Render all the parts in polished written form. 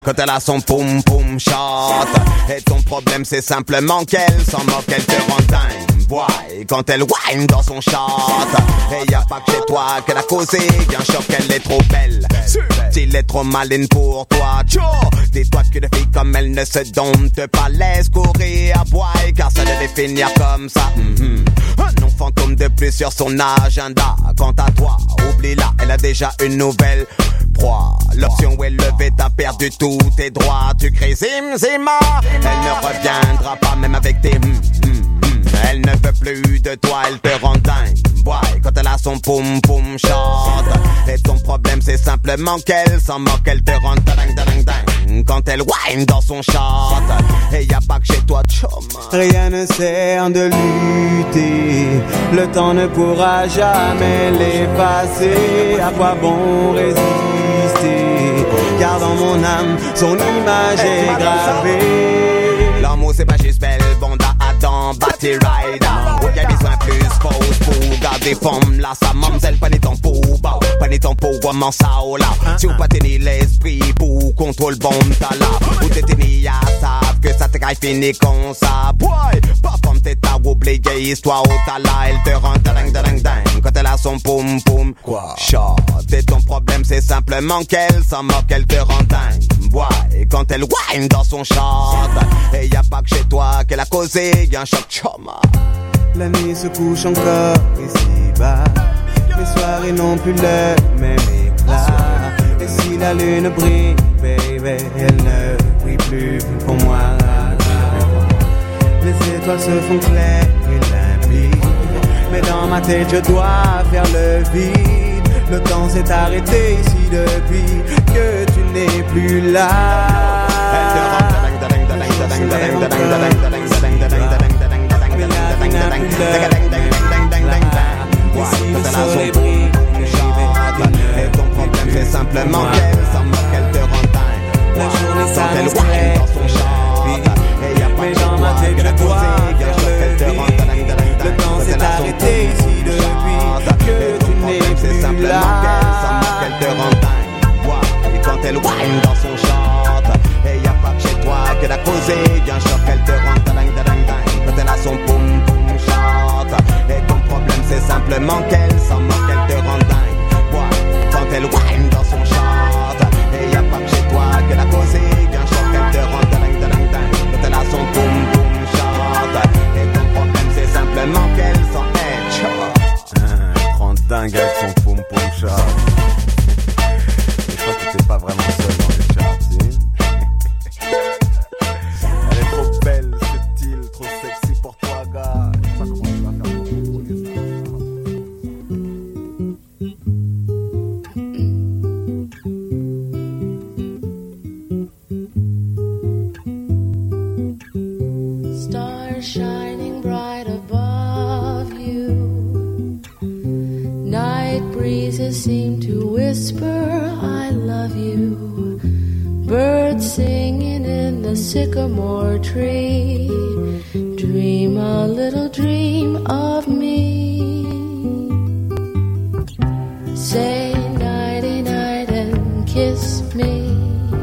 Quand elle a son poum poum shot. Et ton problème c'est simplement qu'elle s'en moque, elle te rend dingue. Boy, quand elle whine dans son shot. Et y a pas que chez toi qu'elle a causé un choc, elle est trop belle. S'il est trop maline pour toi, tcho. Dis-toi qu'une fille comme elle ne se dompte pas, laisse courir à boy, car ça devait finir comme ça. Un nom fantôme de plus sur son agenda. Quant à toi, oublie-la, elle a déjà une nouvelle proie. L'option est levée, t'as perdu tous tes droits. Tu cries zim zima, elle ne reviendra pas même avec tes Elle ne veut plus de toi, elle te rend dingue. Boy, quand elle a son poum poum shot. Et ton problème c'est simplement qu'elle s'en moque, elle te rend dingue dingue dingue. Quand elle whine dans son shot. Et y a pas que chez toi, choma. Rien ne sert de lutter, le temps ne pourra jamais l'effacer. À quoi bon résister? Car dans mon âme, son image est gravée. L'amour c'est pas juste belle, bonda, Adam, Batty Rider. Où y'a besoin plus pause pour garder forme là, sa mamzelle, pas ni ton pour bas, pas ni ton pour comment ça ou là. Si ou pas t'es l'esprit pour contrôle bon t'as là. Ou t'es ni à savent que ça t'est fini comme ça. Boy, pas comme t'es ta oublié histoire où t'as là, elle te rend dingue dingue dingue. Quand elle a son poum poum shot. Et ton problème c'est simplement qu'elle s'en moque, elle te rend dingue. Boy, et quand elle whine dans son shot. Et y a pas que chez toi qu'elle a causé un choc choma. La nuit se couche encore ici-bas. Les soirées n'ont plus le même éclat. Et si la lune brille, baby, elle ne brille plus pour moi. Les étoiles se font claires et limpides. Mais dans ma tête je dois faire le vide. Le temps s'est arrêté ici depuis que tu n'es plus là. Elle te rend dingue dingue dingue dingue dingue dingue dingue dingue. Et ton problème c'est simplement qu'elle s'en moque, elle te rend dingue. La journée quand elle whine dans son shot. Et y a pas mais dans ma tête je dois faire le vide. Le temps s'est arrêté ici depuis que tu n'es plus là. Qu'elle s'en moque, elle te rend dingue. Et quand elle whine dans son shot. Et y a pas que chez toi qu'elle a causé un choc, elle te rend dingue dingue dingue. Quand elle a son poum poum shot. Et ton problème c'est simplement qu'elle s'en moque, elle te rend dingue. Quand elle whine dans son shot. Et y a pas que chez toi qu'elle a causé un choc, elle te rend dingue dingue dingue. Quand elle a son poum poum shot. Et ton problème c'est simplement qu'elle s'en est rend dingue avec son poum poum shot. Je crois que t'es pas vraiment seul dans les charts. Elle est trop belle, subtile, trop sexy pour toi, gars. Je sais pas comment tu vas faire pour contrôler ça. Stars shining bright above you. Night breezes seem to whisper, I love you. Birds singing in the sycamore tree. Dream a little dream of me. Say nighty night and kiss me.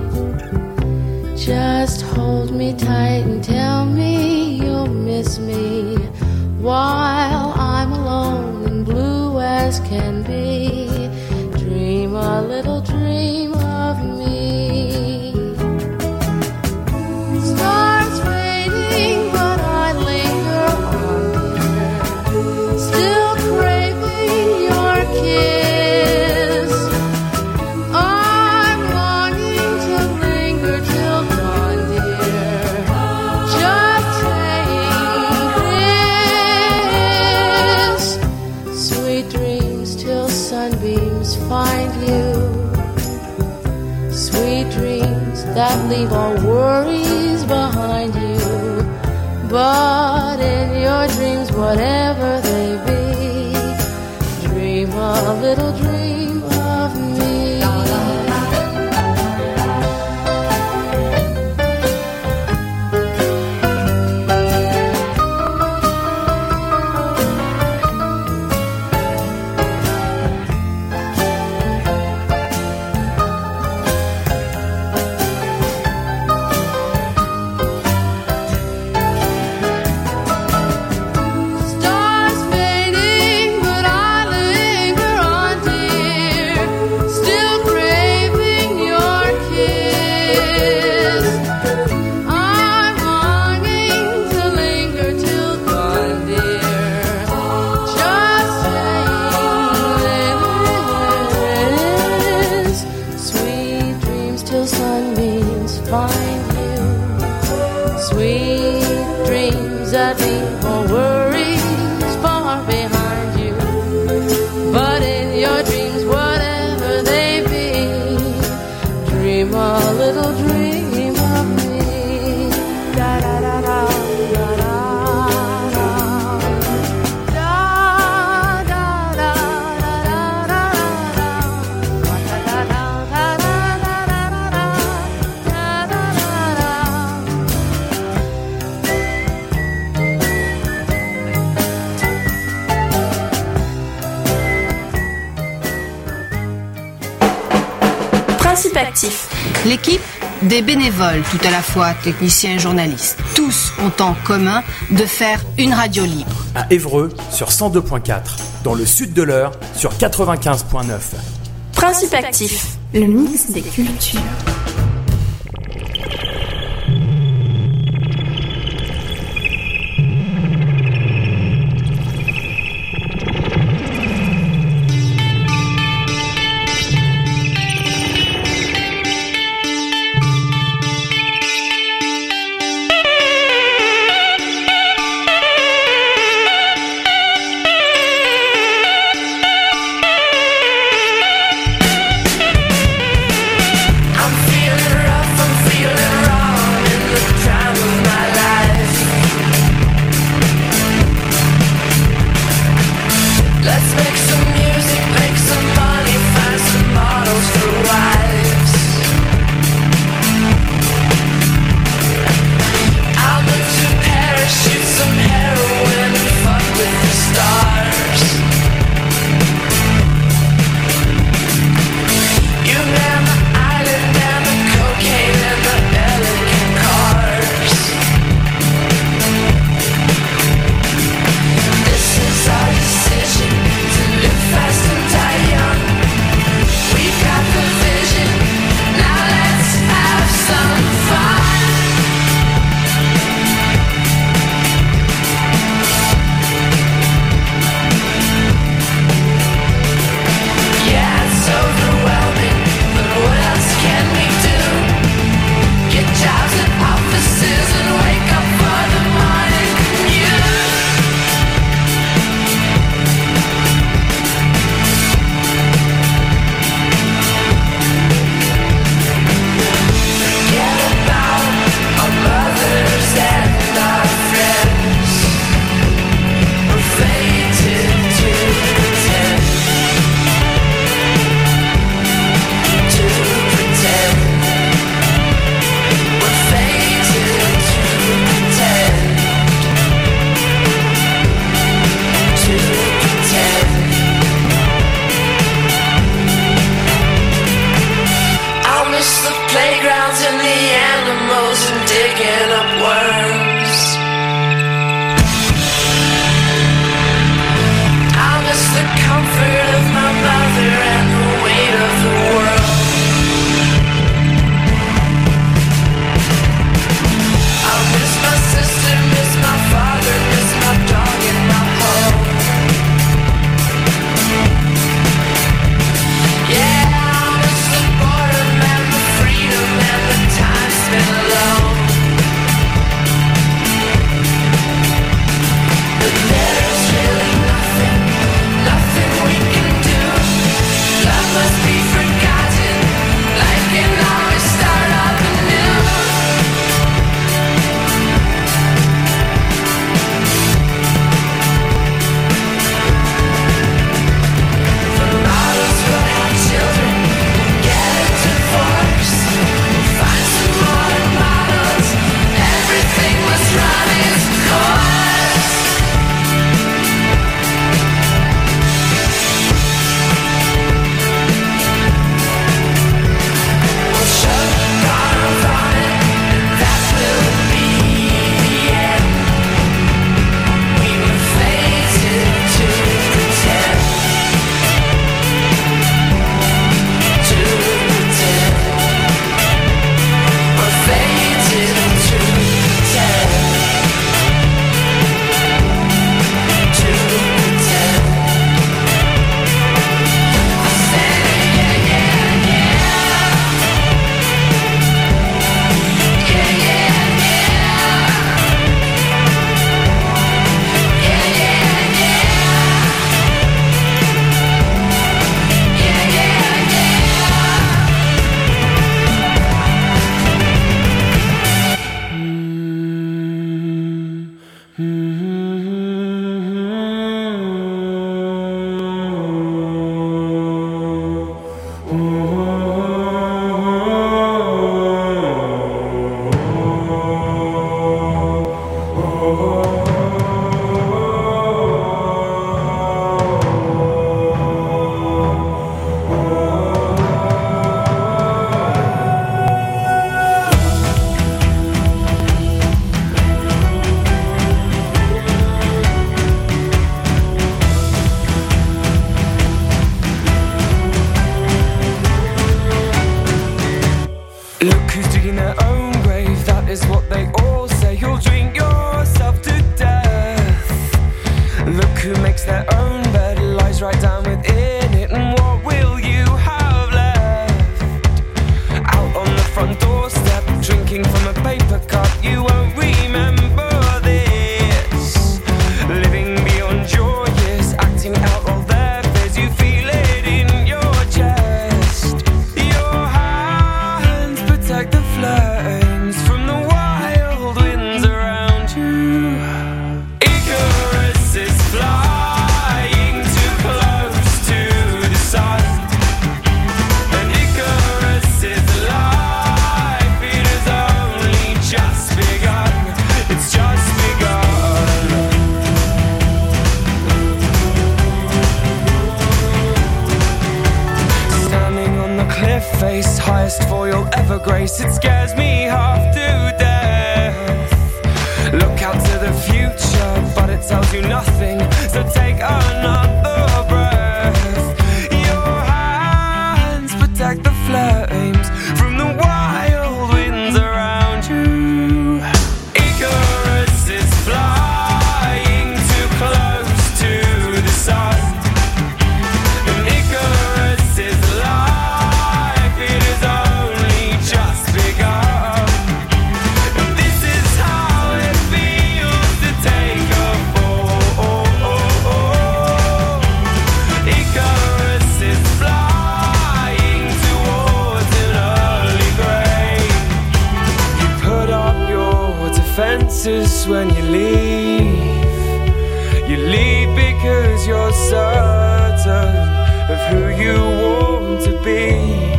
Just hold me tight and tell me you'll miss me while I'm alone and blue as can be. Dream a little dream of me. Stars fading, but I linger on here, still craving your kiss. I'm longing to linger till dawn, dear. Just saying this. Sweet dreams till sunbeams find you. Sweet dreams that leave all worries behind you. But in your dreams, whatever they be, dream a little dream of me. dreams find you. Sweet dreams that leave all worries far behind you. But in your dreams, whatever they be, dream a little dream of me. Da da da da da da. Principe actif. L'équipe des bénévoles, tout à la fois techniciens et journalistes, tous ont en commun de faire une radio libre. À Évreux sur 102.4, dans le sud de l'Eure sur 95.9. Principe actif. Le mix des cultures. I'm digging their own grave, that is what they all say. You'll drink yourself to death. Look who makes their own bed, lies right down within it. And what will you have left? Out on the front doorstep, drinking from a paper cup. You won't remember this. Living beyond your years, acting out all their fears. You feel it in your chest. Your hands protect the flames from the wild winds around you. Icarus is flying too close to the sun. And Icarus is alive, it has only just begun. It's just begun. Standing on the cliff face, highest fall you'll ever grace. It scares me half to death. Look out to the future, but it tells you nothing. So take another breath. Your hands protect the flames from the wild winds around you. Icarus is flying too close to the sun. And Icarus is alive, it has only just begun. And this is how it feels to take a fall. Icarus is flying towards an early grave. You put up your defenses when you leave. You leave because you're certain of who you want to be.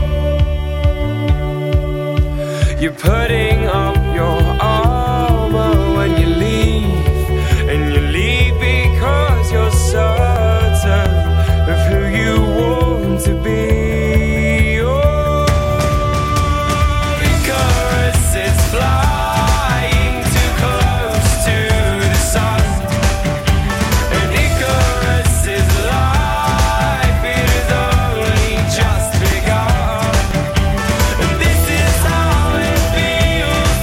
You're putting up your armor when you leave. And you leave because you're certain of who you want to be. Oh, Icarus is flying too close to the sun. And Icarus is alive, it has only just begun. And this is how it feels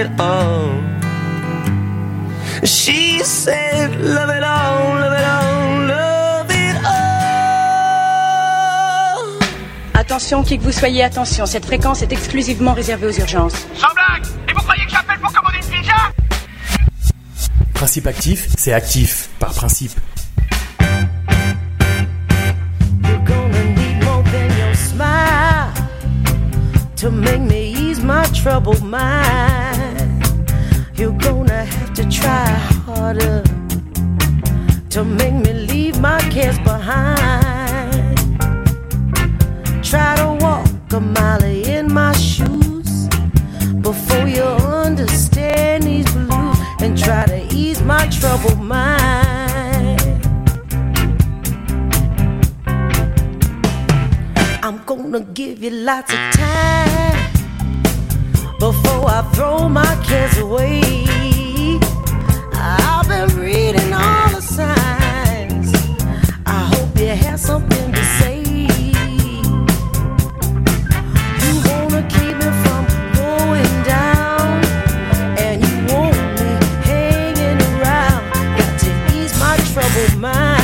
it all. She said, love it all, love it all, love it all. Attention, qui que vous soyez, attention, cette fréquence est exclusivement réservée aux urgences. Sans blague. Et vous croyez que j'appelle pour commander une pizza? Principe actif, c'est actif, par principe. You're gonna need more than your smile to make me ease my troubled mind. You're gonna have to try harder to make me leave my cares behind. Try to walk a mile in my shoes before you understand these blues, and try to ease my troubled mind. I'm gonna give you lots of time before I throw my cares away. I've been reading all the signs. I hope you have something to say. You wanna keep me from going down, and you want me hanging around. Got to ease my troubled mind.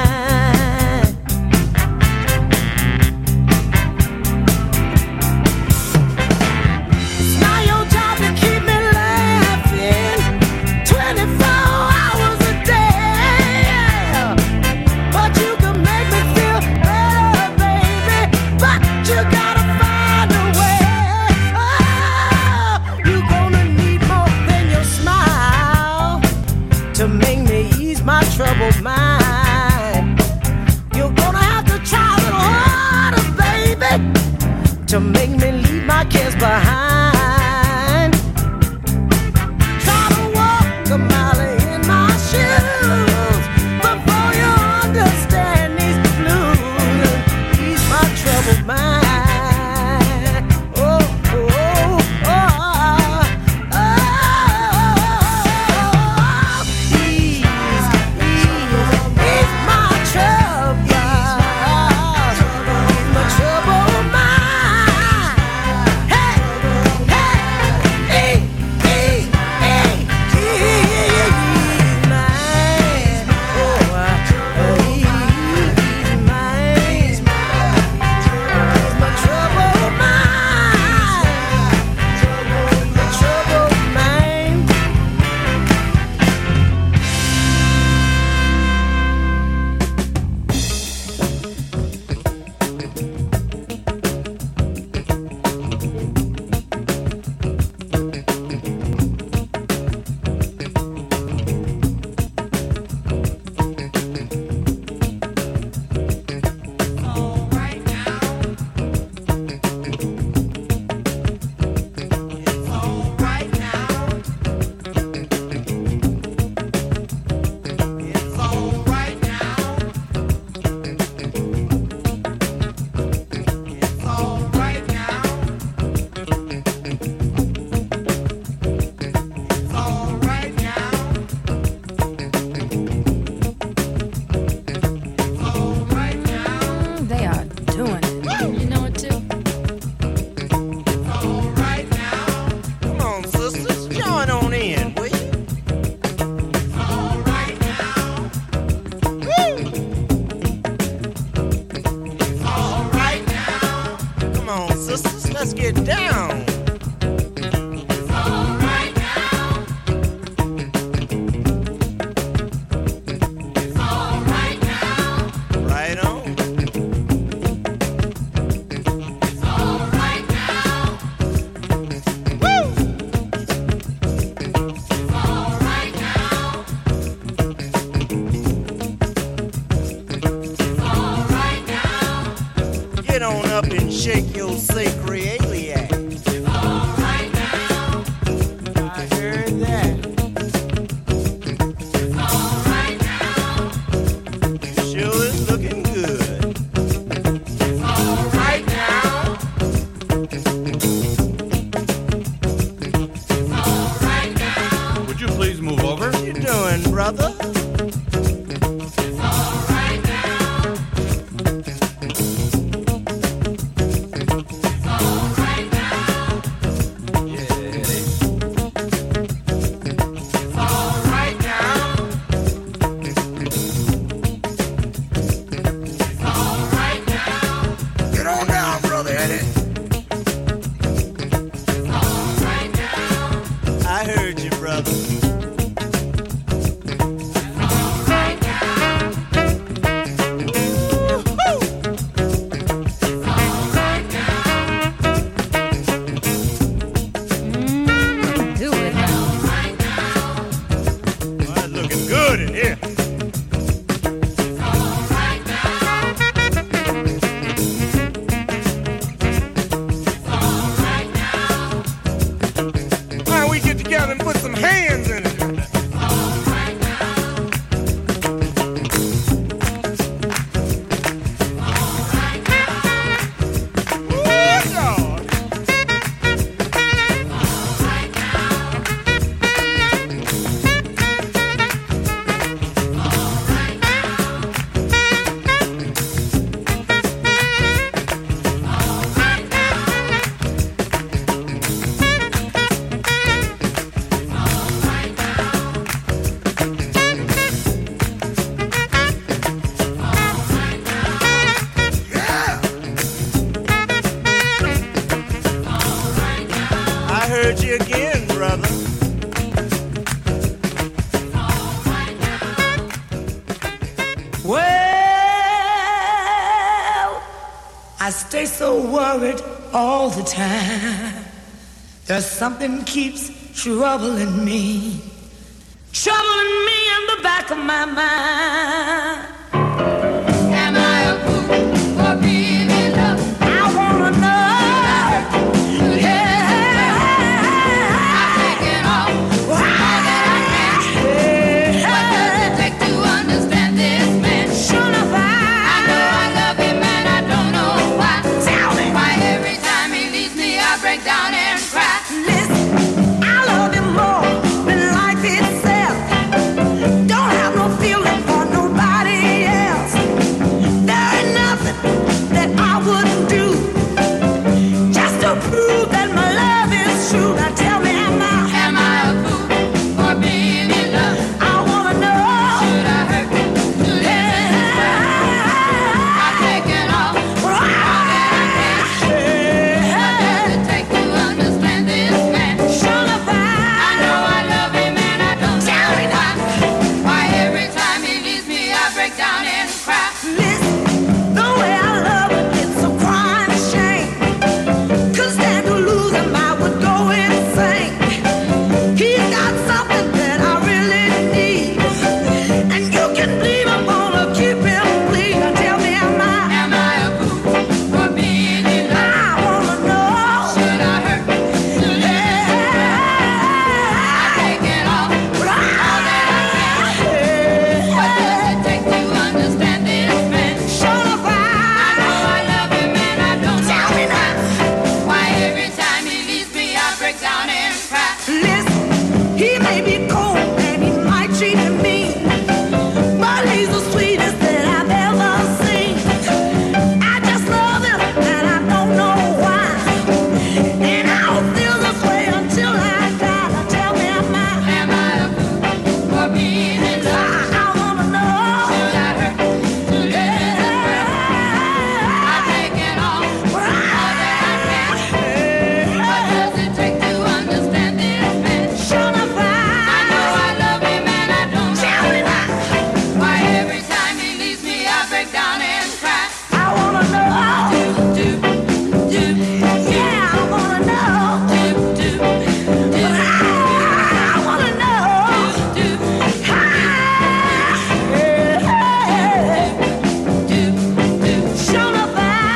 It's not your job to keep me laughing 24 hours a day, but you can make me feel better, baby. But you gotta find a way. Oh, you're gonna need more than your smile to make me ease my troubled mind. You're gonna have to try a little harder, baby, to make me leave my cares behind. Try to walk a mile in my shoes before you understand these blues. Ease my troubled mind. Oh, oh, oh, oh, oh. Ease my trouble, ease my troubled mind. Hey, hey, ease mine. Oh, ease mine. My troubled mind, my troubled mind. They are doing it. You know it too. Come on, sisters, join on in, will you? Come on, sisters, let's get down. Right on. Get on up and shake your sacroiliac. I heard that. Sure is looking good. Would you please move over? What you doing, brother? Ready? I heard you, brother. All the time, there's something keeps troubling me in the back of my mind. Am I a fool for being in love? I wanna know. Yeah, I'm taking all that I can. What does it take to understand this man? Sure enough, I know I love him and I don't know why. Tell me why every time he leaves me I break down and cry. Listen, I love him more than life itself. Don't have no feeling for nobody else. There ain't nothing that I wouldn't do just to prove that my love is true. Now tell me, am I a fool for being in love? I wanna know. Should I hurt you to listen? I'm taking all that I can. What does it take to understand this man? Sure enough, I know I love him and I don't know why every time he leaves me I break down and cry. Listen, the way I love him, it's a crying shame. Could stand to lose him, I would go insane. He's got something that I really need, and you can believe I'm gonna keep him clean. Now tell me, am I a fool for being in love? I wanna know. Should I hurt to listen? I'm taking all that I can. What does it take to understand this man? Sure enough, I know I love him and I don't know why every time he leaves me I break down and cry. Listen, he may be cold and he might treat me mean, but he's the sweetest that I've ever seen. I just love him and I don't know why, and I'll feel this way until I die. Now tell me, am I a fool for being in love? I wanna know. Should I hurt to listen? I'm taking all that I can. What does it take to understand this man? Sure enough, I know I love him and I don't know why every time he leaves me I break down and cry. I wanna know. Yeah, I wanna know. I wanna know. Sure enough,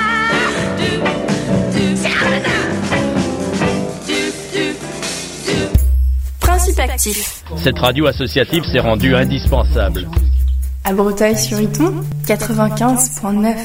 tell me now. Principe actif. Cette radio associative s'est rendue indispensable. À Breteuil-sur-Iton, 95.9.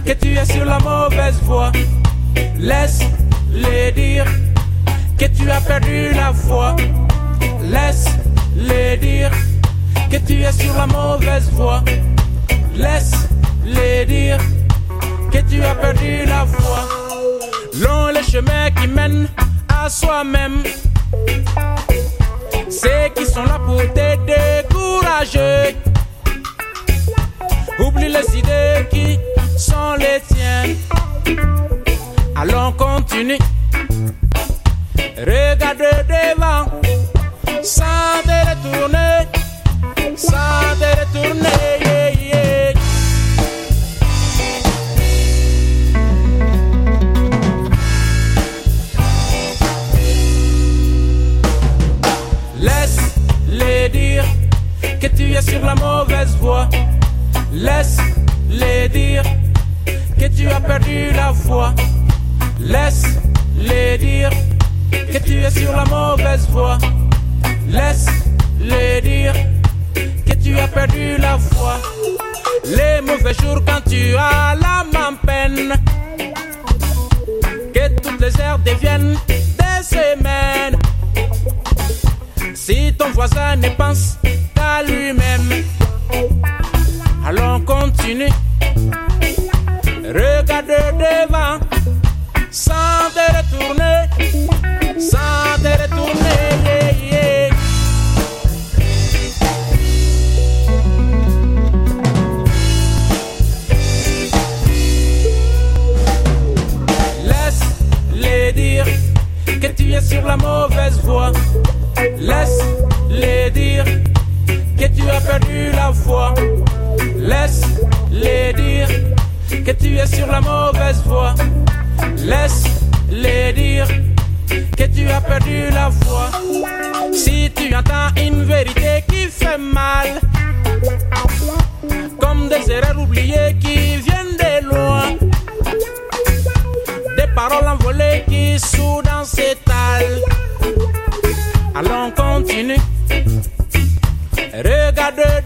que tu es sur la mauvaise voie. Laisse-les dire que tu as perdu la foi. Laisse-les dire que tu es sur la mauvaise voie. Laisse-les dire que tu as perdu la foi. Long les chemins qui mènent à soi-même, ceux qui sont là pour te décourager. Oublie les idées qui sont les tiennes. Allons continue. Regarde devant, sans te retourner, sans te retourner. Yeah, yeah. Laisse-les dire que tu es sur la mauvaise voie. Laisse-les dire que tu as perdu la foi. Laisse-les dire que tu es sur la mauvaise voie. Laisse-les dire que tu as perdu la foi. Les mauvais jours quand tu as l'âme en peine, que toutes les heures deviennent des semaines. Si ton voisin ne pense qu'à lui-même, allons continue. Regarde devant, sans te retourner, sans te retourner. Yeah, yeah. Laisse-les dire que tu es sur la mauvaise voie. Laisse-les dire que tu as perdu la foi. Laisse-les dire que tu es sur la mauvaise voie. Laisse-les dire que tu as perdu la foi. Si tu entends une vérité qui fait mal, comme des erreurs oubliées qui viennent de loin, des paroles envolées qui soudain s'étalent, allons continue. Regarde